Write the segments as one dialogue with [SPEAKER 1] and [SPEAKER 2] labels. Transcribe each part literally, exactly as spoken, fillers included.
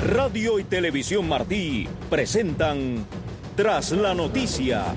[SPEAKER 1] Radio y Televisión Martí presentan Tras la Noticia.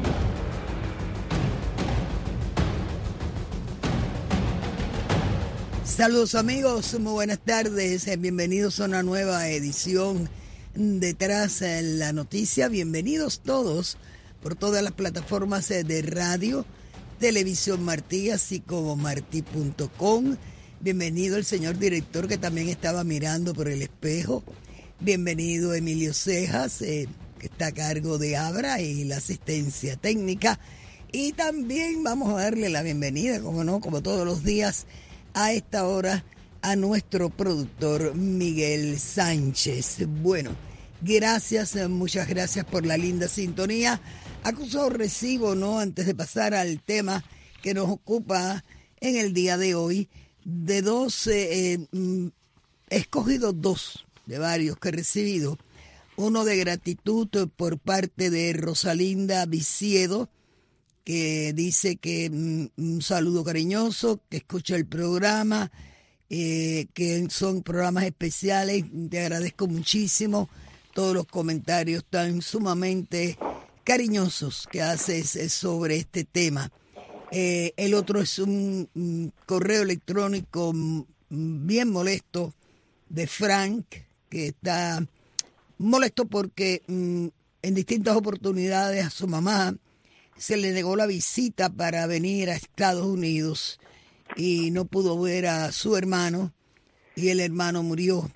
[SPEAKER 2] Saludos amigos, muy buenas tardes, bienvenidos a una nueva edición de Tras la Noticia. Bienvenidos todos por todas las plataformas de radio, Televisión Martí, así como martí punto com. Bienvenido el señor director que también estaba mirando por el espejo. Bienvenido Emilio Cejas, eh, que está a cargo de Abra y la asistencia técnica. Y también vamos a darle la bienvenida, como no, como todos los días, a esta hora, a nuestro productor Miguel Sánchez. Bueno, gracias, muchas gracias por la linda sintonía. Acuso recibo, ¿no? Antes de pasar al tema que nos ocupa en el día de hoy, de dos, eh, eh, he escogido dos de varios que he recibido. Uno de gratitud por parte de Rosalinda Viciedo, que dice que mm, un saludo cariñoso, que escucha el programa, eh, que son programas especiales. Te agradezco muchísimo todos los comentarios tan sumamente cariñosos que haces sobre este tema. Eh, el otro es un, un correo electrónico bien molesto de Frank, que está molesto porque mm, en distintas oportunidades a su mamá se le negó la visita para venir a Estados Unidos y no pudo ver a su hermano y el hermano murió,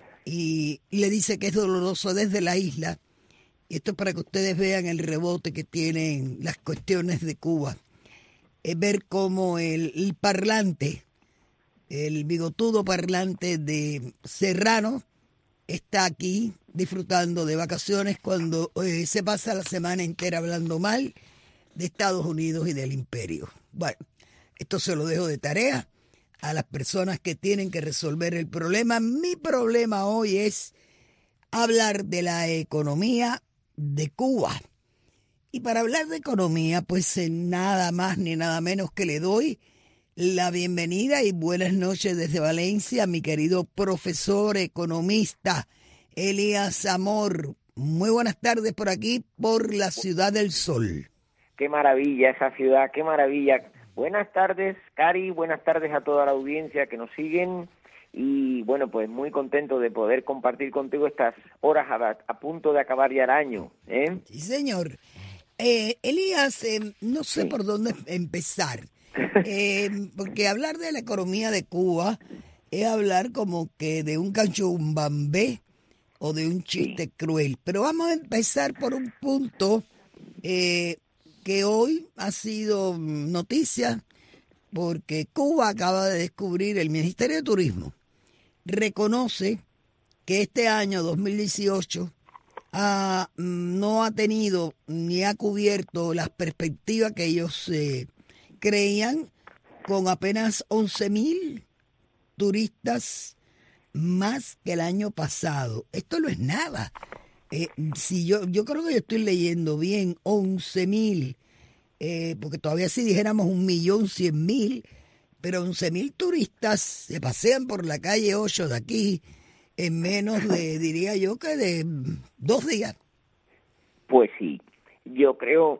[SPEAKER 2] y, y le dice que es doloroso desde la isla. Y esto es para que ustedes vean el rebote que tienen las cuestiones de Cuba. Es ver cómo el, el parlante, el bigotudo parlante de Serrano, está aquí disfrutando de vacaciones cuando eh, se pasa la semana entera hablando mal de Estados Unidos y del imperio. Bueno, esto se lo dejo de tarea a las personas que tienen que resolver el problema. Mi problema hoy es hablar de la economía de Cuba. Y para hablar de economía, pues eh, nada más ni nada menos que le doy la bienvenida y buenas noches desde Valencia a mi querido profesor economista Elías Amor. Muy buenas tardes por aquí, por la Ciudad del Sol.
[SPEAKER 3] Qué maravilla esa ciudad, qué maravilla. Buenas tardes, Cari, buenas tardes a toda la audiencia que nos siguen. Y bueno, pues muy contento de poder compartir contigo estas horas a, a punto de acabar ya el año, ¿eh?
[SPEAKER 2] Sí, señor. Eh, Elías, eh, no sé sí. por dónde empezar. Eh, porque hablar de la economía de Cuba es hablar como que de un canchumbambé o de un chiste sí. cruel. Pero vamos a empezar por un punto eh, que hoy ha sido noticia, porque Cuba acaba de descubrir, el Ministerio de Turismo reconoce que este año dos mil dieciocho ha, no ha tenido ni ha cubierto las perspectivas que ellos eh, creían, con apenas once mil turistas más que el año pasado. Esto no es nada. Eh, si yo, yo creo que yo estoy leyendo bien, once mil, eh, porque todavía si dijéramos un millón cien mil, pero once mil turistas se pasean por la calle ocho de aquí en menos de, diría yo, que de dos días.
[SPEAKER 3] Pues sí, yo creo...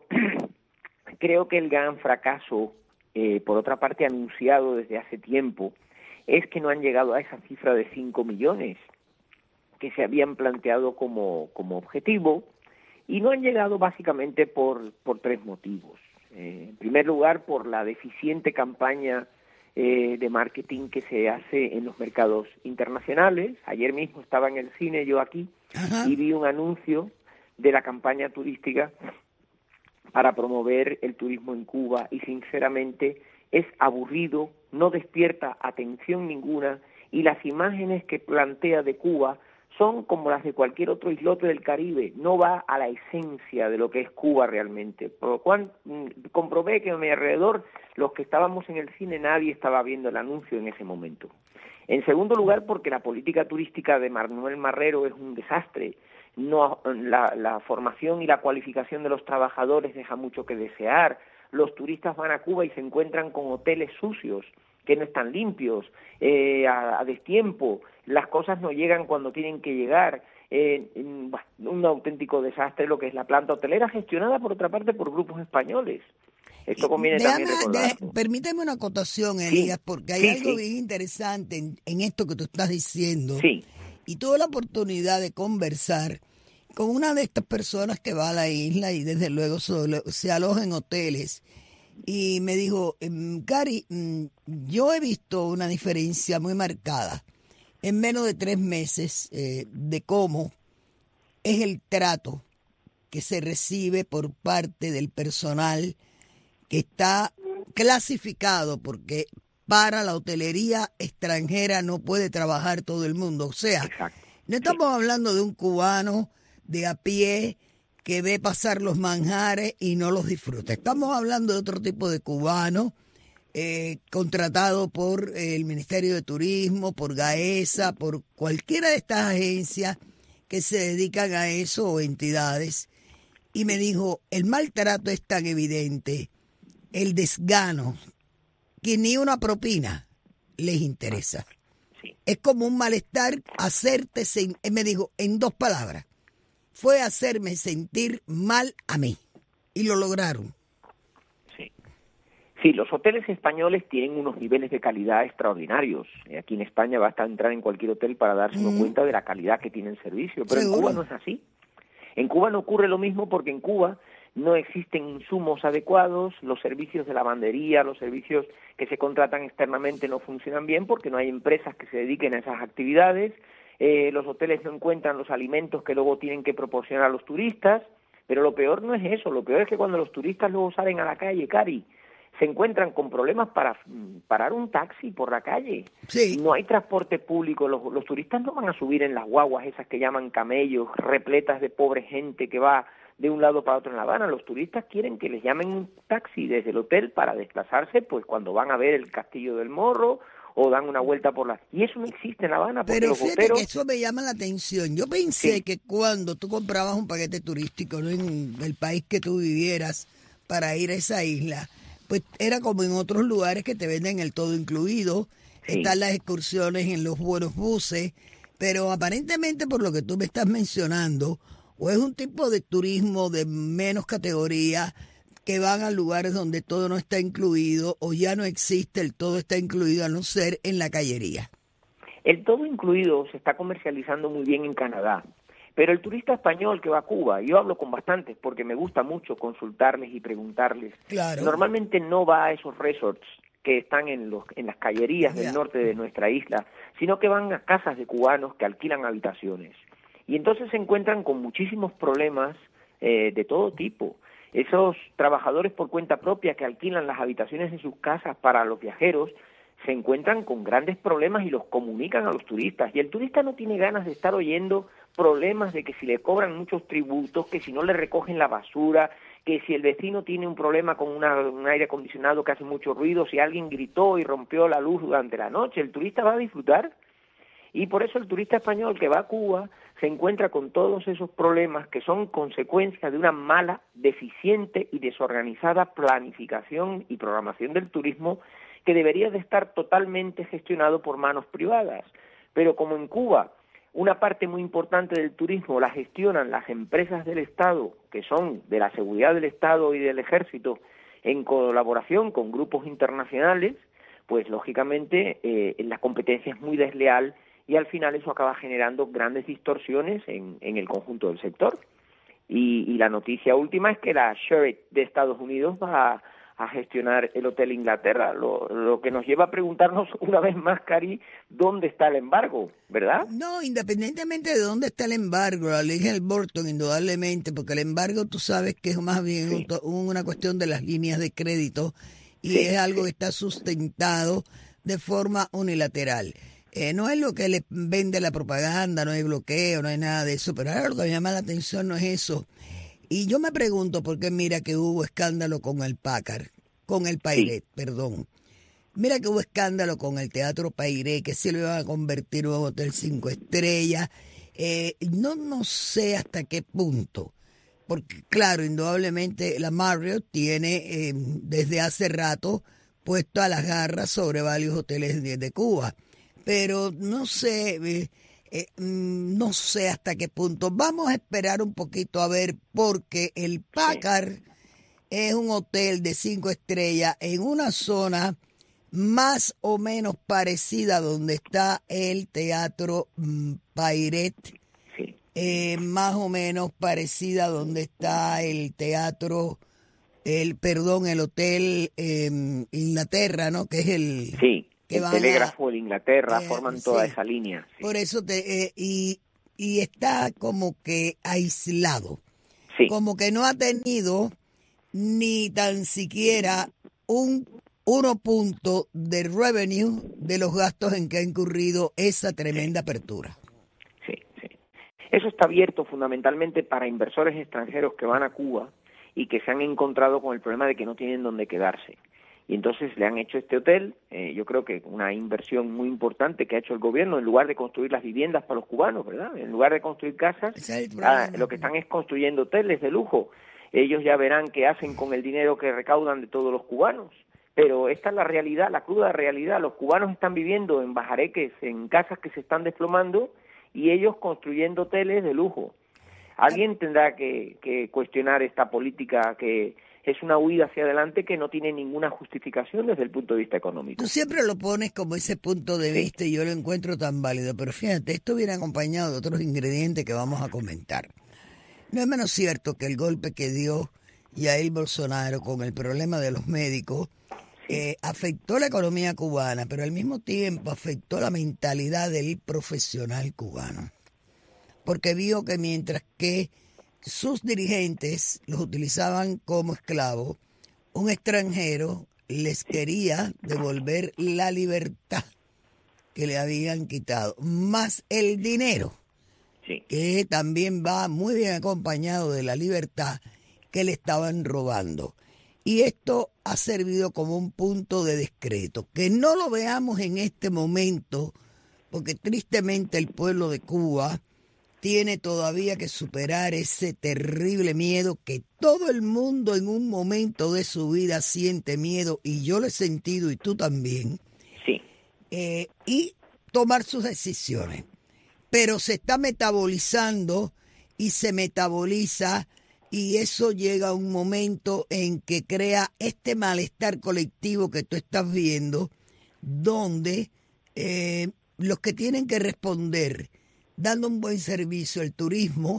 [SPEAKER 3] Creo que el gran fracaso, eh, por otra parte anunciado desde hace tiempo, es que no han llegado a esa cifra de cinco millones que se habían planteado como, como objetivo, y no han llegado básicamente por, por tres motivos. Eh, en primer lugar, por la deficiente campaña eh, de marketing que se hace en los mercados internacionales. Ayer mismo estaba en el cine yo aquí Ajá. y vi un anuncio de la campaña turística para promover el turismo en Cuba, y sinceramente es aburrido, no despierta atención ninguna, y las imágenes que plantea de Cuba son como las de cualquier otro islote del Caribe, no va a la esencia de lo que es Cuba realmente. Por lo cual mmm, comprobé que a mi alrededor, los que estábamos en el cine, nadie estaba viendo el anuncio en ese momento. En segundo lugar, porque la política turística de Manuel Marrero es un desastre. No, la, la formación y la cualificación de los trabajadores deja mucho que desear. Los turistas van a Cuba y se encuentran con hoteles sucios, que no están limpios, eh, a, a destiempo. Las cosas no llegan cuando tienen que llegar. eh, bueno, un auténtico desastre lo que es la planta hotelera, gestionada por otra parte por grupos españoles. Esto conviene
[SPEAKER 2] Déjame,
[SPEAKER 3] también recordarlo.
[SPEAKER 2] de, permíteme una acotación, Elías,
[SPEAKER 3] Sí,
[SPEAKER 2] porque hay
[SPEAKER 3] sí,
[SPEAKER 2] algo
[SPEAKER 3] sí.
[SPEAKER 2] bien interesante en, en esto que tú estás diciendo.
[SPEAKER 3] Sí.
[SPEAKER 2] Y tuve la oportunidad de conversar con una de estas personas que va a la isla y desde luego se, se aloja en hoteles. Y me dijo, Cari, yo he visto una diferencia muy marcada en menos de tres meses eh, de cómo es el trato que se recibe por parte del personal que está clasificado, porque para la hotelería extranjera no puede trabajar todo el mundo. O sea,
[SPEAKER 3] Exacto.
[SPEAKER 2] no estamos sí. hablando de un cubano de a pie que ve pasar los manjares y no los disfruta. Estamos hablando de otro tipo de cubano eh, contratado por el Ministerio de Turismo, por GAESA, por cualquiera de estas agencias que se dedican a eso o entidades. Y me dijo, el maltrato es tan evidente, el desgano, que ni una propina les interesa.
[SPEAKER 3] Sí.
[SPEAKER 2] Es como un malestar hacerte, sen- me dijo, en dos palabras, fue hacerme sentir mal a mí. Y lo lograron.
[SPEAKER 3] Sí. Sí, los hoteles españoles tienen unos niveles de calidad extraordinarios. Aquí en España basta entrar en cualquier hotel para darse uno
[SPEAKER 2] Mm.
[SPEAKER 3] cuenta de la calidad que tiene el servicio, pero
[SPEAKER 2] Seguro.
[SPEAKER 3] en Cuba no es así. En Cuba no ocurre lo mismo porque en Cuba no existen insumos adecuados, los servicios de lavandería, los servicios que se contratan externamente no funcionan bien porque no hay empresas que se dediquen a esas actividades, eh, los hoteles no encuentran los alimentos que luego tienen que proporcionar a los turistas, pero lo peor no es eso, lo peor es que cuando los turistas luego salen a la calle, Cari, se encuentran con problemas para parar un taxi por la calle.
[SPEAKER 2] Sí.
[SPEAKER 3] No hay transporte público, los, los turistas no van a subir en las guaguas esas que llaman camellos, repletas de pobre gente que va de un lado para otro en La Habana. Los turistas quieren que les llamen un taxi desde el hotel para desplazarse pues cuando van a ver el Castillo del Morro o dan una vuelta por la... Y eso no existe en La Habana porque
[SPEAKER 2] Pero
[SPEAKER 3] los
[SPEAKER 2] fíjate
[SPEAKER 3] boteros...
[SPEAKER 2] que eso me llama la atención. Yo pensé
[SPEAKER 3] Sí.
[SPEAKER 2] que cuando tú comprabas un paquete turístico, ¿no?, en el país que tú vivieras para ir a esa isla, pues era como en otros lugares que te venden el todo incluido,
[SPEAKER 3] Sí.
[SPEAKER 2] están las excursiones en los buenos buses, pero aparentemente por lo que tú me estás mencionando, o es un tipo de turismo de menos categoría que van a lugares donde todo no está incluido o ya no existe el todo está incluido a no ser en la callería.
[SPEAKER 3] El todo incluido se está comercializando muy bien en Canadá, pero el turista español que va a Cuba, yo hablo con bastantes porque me gusta mucho consultarles y preguntarles,
[SPEAKER 2] Claro.
[SPEAKER 3] normalmente no va a esos resorts que están en, los, en las callerías del
[SPEAKER 2] Ya.
[SPEAKER 3] norte de nuestra isla, sino que van a casas de cubanos que alquilan habitaciones. Y entonces se encuentran con muchísimos problemas eh, de todo tipo. Esos trabajadores por cuenta propia que alquilan las habitaciones de sus casas para los viajeros se encuentran con grandes problemas y los comunican a los turistas. Y el turista no tiene ganas de estar oyendo problemas de que si le cobran muchos tributos, que si no le recogen la basura, que si el vecino tiene un problema con una, un aire acondicionado que hace mucho ruido, si alguien gritó y rompió la luz durante la noche, el turista va a disfrutar. Y por eso el turista español que va a Cuba se encuentra con todos esos problemas que son consecuencia de una mala, deficiente y desorganizada planificación y programación del turismo que debería de estar totalmente gestionado por manos privadas. Pero como en Cuba una parte muy importante del turismo la gestionan las empresas del Estado, que son de la seguridad del Estado y del Ejército, en colaboración con grupos internacionales, pues lógicamente eh, la competencia es muy desleal y al final eso acaba generando grandes distorsiones en, en el conjunto del sector. Y, y la noticia última es que la Sheraton de Estados Unidos va a, a gestionar el Hotel Inglaterra, lo, lo que nos lleva a preguntarnos una vez más, Cari, ¿dónde está el embargo? ¿Verdad?
[SPEAKER 2] No, independientemente de dónde está el embargo, la ley Burton, indudablemente, porque el embargo tú sabes que es más bien
[SPEAKER 3] Sí.
[SPEAKER 2] un, una cuestión de las líneas de crédito y
[SPEAKER 3] Sí,
[SPEAKER 2] es algo
[SPEAKER 3] sí.
[SPEAKER 2] que está sustentado de forma unilateral. Eh, no es lo que le vende la propaganda, no hay bloqueo, no hay nada de eso, pero ahora lo que me llama la atención no es eso. Y yo me pregunto por qué mira que hubo escándalo con el Packard, con el Pairet, sí. perdón. Mira que hubo escándalo con el Teatro Pairet, que se lo iban a convertir en un hotel cinco estrellas. Eh, no, no sé hasta qué punto, porque claro, indudablemente la Marriott tiene eh, desde hace rato puesto a las garras sobre varios hoteles de, de Cuba. Pero no sé, eh, eh, no sé hasta qué punto. Vamos a esperar un poquito a ver, porque el Packard sí. es un hotel de cinco estrellas en una zona más o menos parecida a donde está el Teatro Pairet,
[SPEAKER 3] sí.
[SPEAKER 2] eh, más o menos parecida a donde está el teatro, el perdón, el Hotel eh, Inglaterra, ¿no? Que es el...
[SPEAKER 3] Sí,
[SPEAKER 2] que
[SPEAKER 3] el Telégrafo, el Inglaterra, eh, forman toda sí. esa línea. Sí.
[SPEAKER 2] Por eso, te, eh, y, y está como que aislado,
[SPEAKER 3] sí.
[SPEAKER 2] como que no ha tenido ni tan siquiera un uno punto de revenue de los gastos en que ha incurrido esa tremenda apertura.
[SPEAKER 3] Sí, sí. Eso está abierto fundamentalmente para inversores extranjeros que van a Cuba y que se han encontrado con el problema de que no tienen dónde quedarse. Y entonces le han hecho este hotel, eh, yo creo que una inversión muy importante que ha hecho el gobierno, en lugar de construir las viviendas para los cubanos, ¿verdad? En lugar de construir casas, ah, lo que están es construyendo hoteles de lujo. Ellos ya verán qué hacen con el dinero que recaudan de todos los cubanos. Pero esta es la realidad, la cruda realidad. Los cubanos están viviendo en bajareques, en casas que se están desplomando, y ellos construyendo hoteles de lujo. Alguien tendrá que, que cuestionar esta política que es una huida hacia adelante que no tiene ninguna justificación desde el punto de vista económico.
[SPEAKER 2] Tú siempre lo pones como ese punto de
[SPEAKER 3] sí.
[SPEAKER 2] vista y yo lo encuentro tan válido, pero fíjate, esto viene acompañado de otros ingredientes que vamos a comentar. No es menos cierto que el golpe que dio Jair Bolsonaro con el problema de los médicos Eh, afectó la economía cubana, pero al mismo tiempo afectó la mentalidad del profesional cubano, porque vio que mientras que sus dirigentes los utilizaban como esclavos, un extranjero les quería devolver la libertad que le habían quitado, más el dinero,
[SPEAKER 3] sí.
[SPEAKER 2] que también va muy bien acompañado de la libertad que le estaban robando. Y esto ha servido como un punto de descreto. Que no lo veamos en este momento, porque tristemente el pueblo de Cuba tiene todavía que superar ese terrible miedo que todo el mundo en un momento de su vida siente miedo, y yo lo he sentido y tú también.
[SPEAKER 3] Sí.
[SPEAKER 2] Eh, y tomar sus decisiones. Pero se está metabolizando y se metaboliza. Y eso llega a un momento en que crea este malestar colectivo que tú estás viendo, donde eh, los que tienen que responder dando un buen servicio al turismo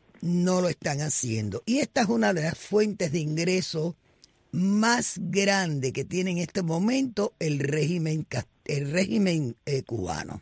[SPEAKER 2] no lo están haciendo. Y esta es una de las fuentes de ingreso más grande que tiene en este momento el régimen, el régimen eh, cubano.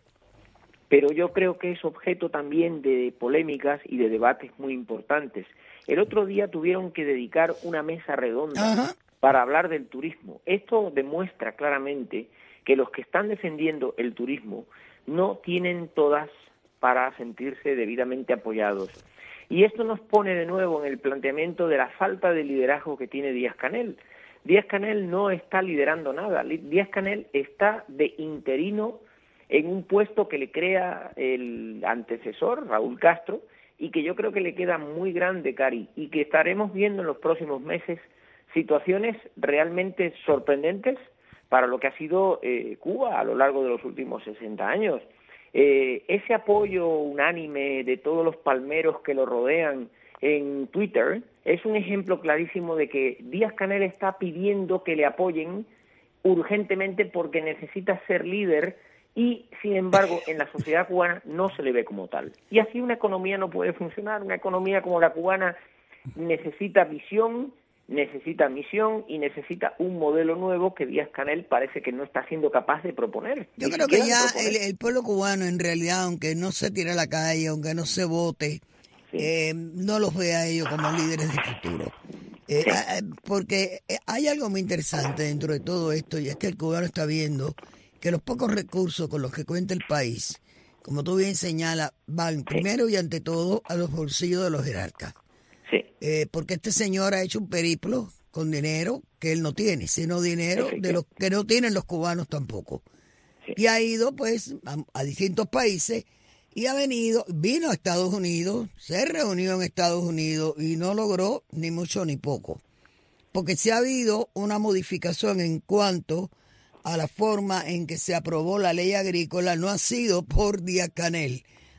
[SPEAKER 3] Pero yo creo que es objeto también de polémicas y de debates muy importantes. El otro día tuvieron que dedicar una mesa redonda Ajá. para hablar del turismo. Esto demuestra claramente que los que están defendiendo el turismo no tienen todas para sentirse debidamente apoyados. Y esto nos pone de nuevo en el planteamiento de la falta de liderazgo que tiene Díaz-Canel. Díaz-Canel no está liderando nada. Díaz-Canel está de interino en un puesto que le crea el antecesor, Raúl Castro, y que yo creo que le queda muy grande, Cari, y que estaremos viendo en los próximos meses situaciones realmente sorprendentes para lo que ha sido eh, Cuba a lo largo de los últimos sesenta años. Eh, ese apoyo unánime de todos los palmeros que lo rodean en Twitter es un ejemplo clarísimo de que Díaz-Canel está pidiendo que le apoyen urgentemente porque necesita ser líder, y sin embargo en la sociedad cubana no se le ve como tal. Y así una economía no puede funcionar. Una economía como la cubana necesita visión, necesita misión y necesita un modelo nuevo que Díaz-Canel parece que no está siendo capaz de proponer.
[SPEAKER 2] Yo creo que ya el, el pueblo cubano en realidad, aunque no se tire a la calle, aunque no se vote, sí. eh, no los ve a ellos como líderes de futuro. Eh, sí. Porque hay algo muy interesante dentro de todo esto, y es que el cubano está viendo que los pocos recursos con los que cuenta el país, como tú bien señalas, van sí. primero y ante todo a los bolsillos de los jerarcas.
[SPEAKER 3] Sí.
[SPEAKER 2] Eh, porque este señor ha hecho un periplo con dinero que él no tiene, sino dinero sí, sí, de los que no tienen los cubanos tampoco. Sí. Y ha ido pues a, a distintos países y ha venido, vino a Estados Unidos, se reunió en Estados Unidos y no logró ni mucho ni poco. Porque si ha habido una modificación en cuanto a la forma en que se aprobó la ley agrícola, no ha sido por Díaz-Canel,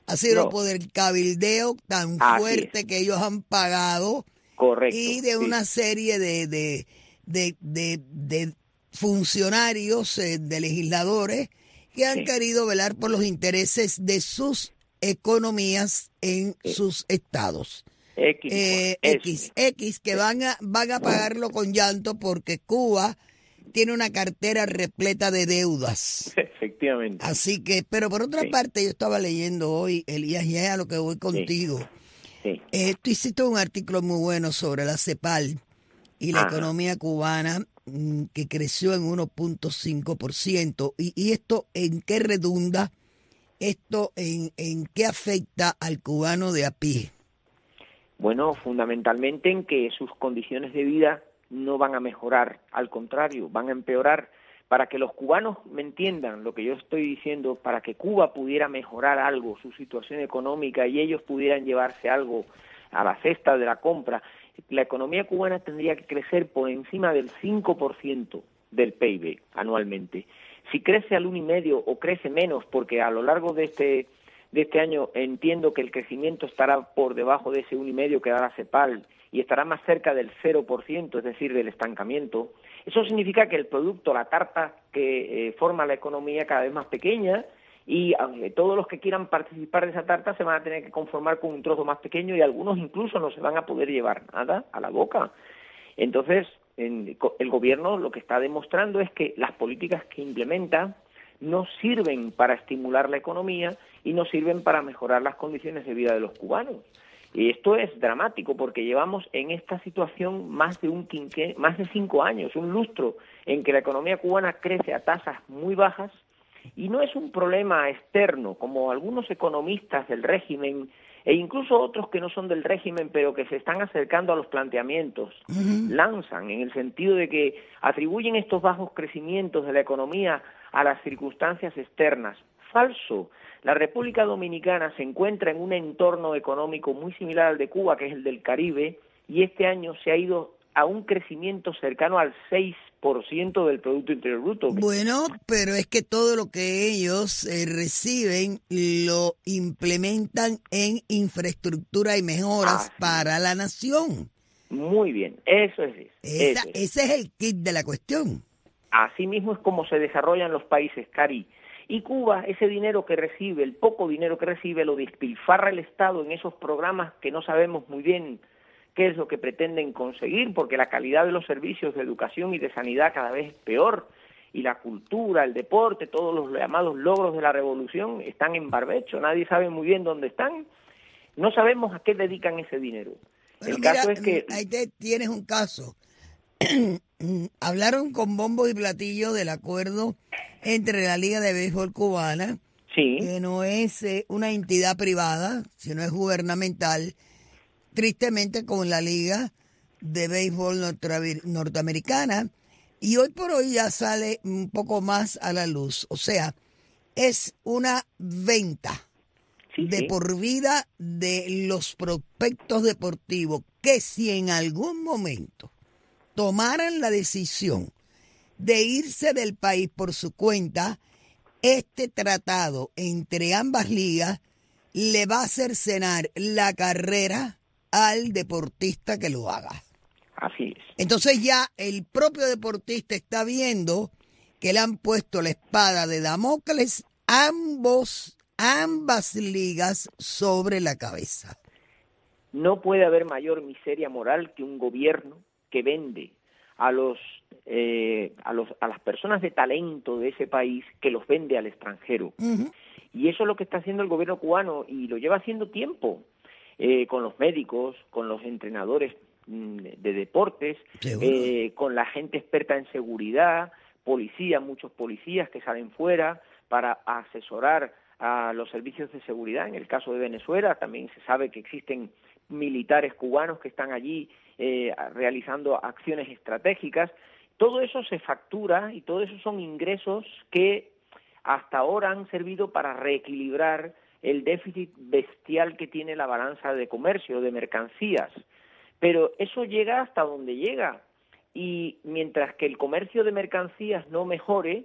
[SPEAKER 2] Ha sido
[SPEAKER 3] No.
[SPEAKER 2] por el cabildeo tan
[SPEAKER 3] Así
[SPEAKER 2] fuerte
[SPEAKER 3] es.
[SPEAKER 2] que ellos han pagado
[SPEAKER 3] Correcto.
[SPEAKER 2] y de
[SPEAKER 3] sí.
[SPEAKER 2] una serie de, de, de, de, de funcionarios, eh, de legisladores que han
[SPEAKER 3] Sí.
[SPEAKER 2] querido velar por los intereses de sus economías en
[SPEAKER 3] Sí.
[SPEAKER 2] sus estados.
[SPEAKER 3] X,
[SPEAKER 2] Eh,
[SPEAKER 3] eso
[SPEAKER 2] X,
[SPEAKER 3] mismo.
[SPEAKER 2] X, que van a, van a pagarlo con llanto porque Cuba tiene una cartera repleta de deudas.
[SPEAKER 3] Efectivamente.
[SPEAKER 2] Así que, pero por otra
[SPEAKER 3] Sí.
[SPEAKER 2] parte, yo estaba leyendo hoy, Elías, y es a lo que voy contigo.
[SPEAKER 3] Sí.
[SPEAKER 2] Eh, tú hiciste un artículo muy bueno sobre la CEPAL y la
[SPEAKER 3] Ajá.
[SPEAKER 2] economía cubana, mm, que creció en uno punto cinco por ciento. Y, y esto, ¿en qué redunda? ¿Esto en, en qué afecta al cubano de a pie?
[SPEAKER 3] Bueno, fundamentalmente en que sus condiciones de vida no van a mejorar, al contrario, van a empeorar. Para que los cubanos me entiendan lo que yo estoy diciendo, para que Cuba pudiera mejorar algo, su situación económica, y ellos pudieran llevarse algo a la cesta de la compra, la economía cubana tendría que crecer por encima del cinco por ciento del P I B anualmente. Si crece al uno y medio o crece menos, porque a lo largo de este de este año entiendo que el crecimiento estará por debajo de ese uno y medio que da la CEPAL y estará más cerca del cero por ciento, es decir, del estancamiento. Eso significa que el producto, la tarta que eh, forma la economía, cada vez más pequeña, y aunque todos los que quieran participar de esa tarta se van a tener que conformar con un trozo más pequeño y algunos incluso no se van a poder llevar nada a la boca. Entonces, en, el gobierno lo que está demostrando es que las políticas que implementa no sirven para estimular la economía y no sirven para mejorar las condiciones de vida de los cubanos. Y esto es dramático porque llevamos en esta situación más de un quinquenio, más de cinco años, un lustro, en que la economía cubana crece a tasas muy bajas y no es un problema externo, como algunos economistas del régimen e incluso otros que no son del régimen pero que se están acercando a los planteamientos, uh-huh. lanzan en el sentido de que atribuyen estos bajos crecimientos de la economía a las circunstancias externas. Falso. La República Dominicana se encuentra en un entorno económico muy similar al de Cuba, que es el del Caribe, y este año se ha ido a un crecimiento cercano al seis por ciento del Producto Interior Bruto.
[SPEAKER 2] Bueno, pero es que todo lo que ellos eh, reciben lo implementan en infraestructura y mejoras Así. para la nación.
[SPEAKER 3] Muy bien, eso es.
[SPEAKER 2] Esa,
[SPEAKER 3] eso es.
[SPEAKER 2] Ese es el kit de la cuestión.
[SPEAKER 3] Así mismo es como se desarrollan los países, Cari. Y Cuba, ese dinero que recibe, el poco dinero que recibe, lo despilfarra el Estado en esos programas que no sabemos muy bien qué es lo que pretenden conseguir, porque la calidad de los servicios de educación y de sanidad cada vez es peor, y la cultura, el deporte, todos los llamados logros de la revolución están en barbecho, nadie sabe muy bien dónde están, no sabemos a qué dedican ese dinero.
[SPEAKER 2] Bueno,
[SPEAKER 3] el
[SPEAKER 2] mira,
[SPEAKER 3] caso es que...
[SPEAKER 2] ahí te tienes un caso. Hablaron con bombo y platillo del acuerdo entre la Liga de Béisbol Cubana,
[SPEAKER 3] sí.
[SPEAKER 2] que no es eh, una entidad privada, sino es gubernamental, tristemente con la Liga de Béisbol Norteamericana, y hoy por hoy ya sale un poco más a la luz. O sea, es una venta
[SPEAKER 3] sí,
[SPEAKER 2] de
[SPEAKER 3] sí.
[SPEAKER 2] por vida de los prospectos deportivos que si en algún momento tomaran la decisión de irse del país por su cuenta, este tratado entre ambas ligas le va a cercenar la carrera al deportista que lo haga.
[SPEAKER 3] Así es.
[SPEAKER 2] Entonces ya el propio deportista está viendo que le han puesto la espada de Damocles ambos, ambas ligas sobre la cabeza.
[SPEAKER 3] No puede haber mayor miseria moral que un gobierno que vende a los eh, a los a las personas de talento de ese país, que los vende al extranjero. Uh-huh. Y eso es lo que está haciendo el gobierno cubano y lo lleva haciendo tiempo, eh, con los médicos, con los entrenadores mm, de deportes, eh, con la gente experta en seguridad, policías, muchos policías que salen fuera para asesorar a los servicios de seguridad. En el caso de Venezuela también se sabe que existen militares cubanos que están allí eh, realizando acciones estratégicas. Todo eso se factura y todo eso son ingresos que hasta ahora han servido para reequilibrar el déficit bestial que tiene la balanza de comercio, de mercancías. Pero eso llega hasta donde llega, y mientras que el comercio de mercancías no mejore,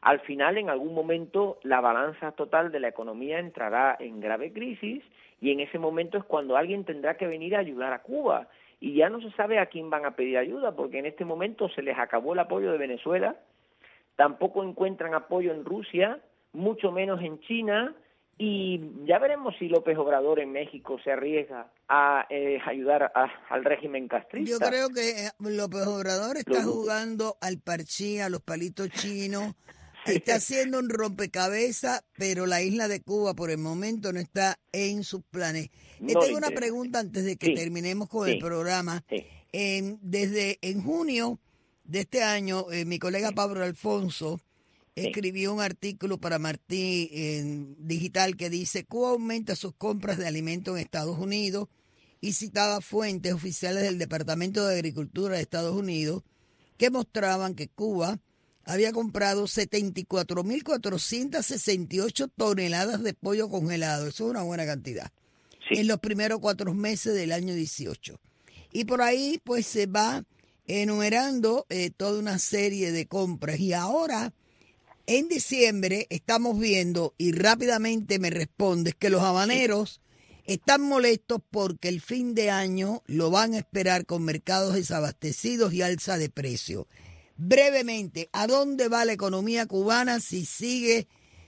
[SPEAKER 3] al final, en algún momento, la balanza total de la economía entrará en grave crisis y en ese momento es cuando alguien tendrá que venir a ayudar a Cuba. Y ya no se sabe a quién van a pedir ayuda, porque en este momento se les acabó el apoyo de Venezuela, tampoco encuentran apoyo en Rusia, mucho menos en China, y ya veremos si López Obrador en México se arriesga a eh, ayudar a, al régimen castrista.
[SPEAKER 2] Yo creo que López Obrador está Lo... jugando al parchí, a los palitos chinos, está haciendo un rompecabezas, pero la isla de Cuba por el momento no está en sus planes. No tengo una pregunta antes de que sí, terminemos con sí, el programa. Sí. Eh, desde en junio de este año, eh, mi colega Pablo Alfonso sí. escribió un artículo para Martí en Digital que dice: Cuba aumenta sus compras de alimentos en Estados Unidos, y citaba fuentes oficiales del Departamento de Agricultura de Estados Unidos que mostraban que Cuba había comprado setenta y cuatro mil cuatrocientas sesenta y ocho toneladas de pollo congelado. Eso es una buena cantidad. Sí. En los primeros cuatro meses del año dieciocho. Y por ahí pues se va enumerando eh, toda una serie de compras. Y ahora, en diciembre, estamos viendo, y rápidamente me respondes, que los habaneros están molestos porque el fin de año lo van a esperar con mercados desabastecidos y alza de precio. Brevemente, ¿a dónde va la economía cubana si sigue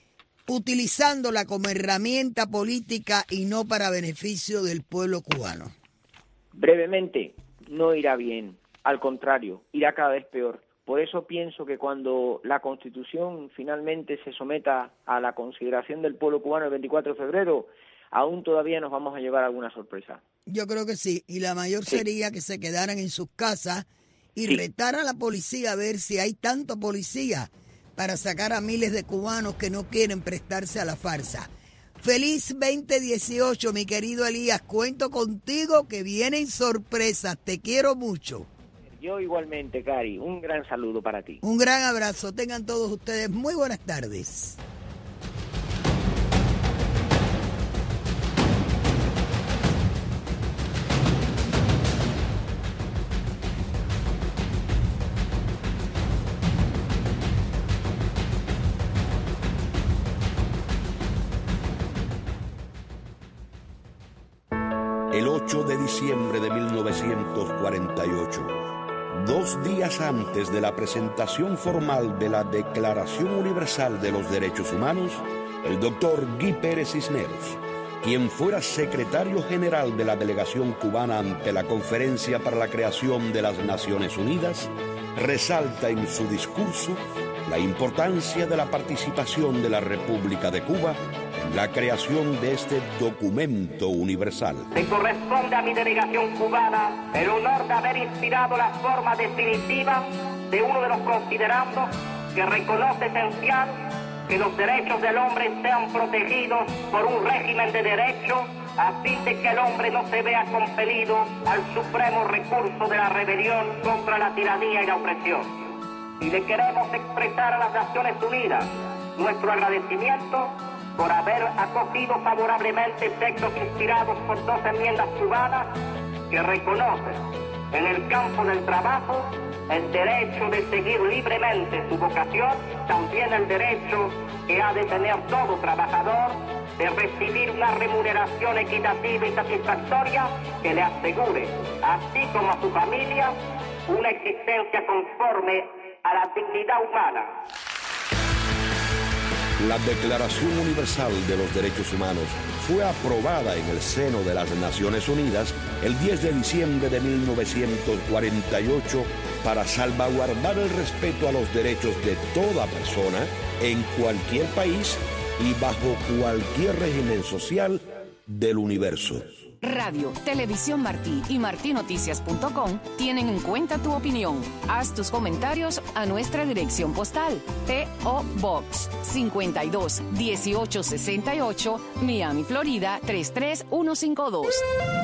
[SPEAKER 2] utilizándola como herramienta política y no para beneficio del pueblo cubano?
[SPEAKER 3] Brevemente, no irá bien, al contrario, irá cada vez peor. Por eso pienso que cuando la Constitución finalmente se someta a la consideración del pueblo cubano el veinticuatro de febrero, aún todavía nos vamos a llevar alguna sorpresa.
[SPEAKER 2] Yo creo que sí, y la mayor sí. sería que se quedaran en sus casas y sí. retar a la policía a ver si hay tanto policía para sacar a miles de cubanos que no quieren prestarse a la farsa. Feliz veinte dieciocho, mi querido Elías. Cuento contigo que vienen sorpresas. Te quiero mucho.
[SPEAKER 3] Yo igualmente, Cari. Un gran saludo para ti.
[SPEAKER 2] Un gran abrazo. Tengan todos ustedes muy buenas tardes.
[SPEAKER 1] El ocho de diciembre de mil novecientos cuarenta y ocho, dos días antes de la presentación formal de la Declaración Universal de los Derechos Humanos, el doctor Guy Pérez Cisneros, quien fuera secretario general de la delegación cubana ante la Conferencia para la Creación de las Naciones Unidas, resalta en su discurso la importancia de la participación de la República de Cuba en la creación de este documento universal.
[SPEAKER 4] Me corresponde a mi delegación cubana el honor de haber inspirado la forma definitiva de uno de los considerandos que reconoce esencial que los derechos del hombre sean protegidos por un régimen de derecho a fin de que el hombre no se vea compelido al supremo recurso de la rebelión contra la tiranía y la opresión. Y le queremos expresar a las Naciones Unidas nuestro agradecimiento por haber acogido favorablemente textos inspirados por dos enmiendas cubanas que reconocen en el campo del trabajo el derecho de seguir libremente su vocación, también el derecho que ha de tener todo trabajador de recibir una remuneración equitativa y satisfactoria que le asegure, así como a su familia, una existencia conforme a la dignidad humana.
[SPEAKER 1] La Declaración Universal de los Derechos Humanos fue aprobada en el seno de las Naciones Unidas el diez de diciembre de mil novecientos cuarenta y ocho para salvaguardar el respeto a los derechos de toda persona en cualquier país y bajo cualquier régimen social del universo.
[SPEAKER 5] Radio, Televisión Martí y martí noticias punto com tienen en cuenta tu opinión. Haz tus comentarios a nuestra dirección postal: P O Box cincuenta y dos dieciocho sesenta y ocho, Miami, Florida tres tres uno cinco dos.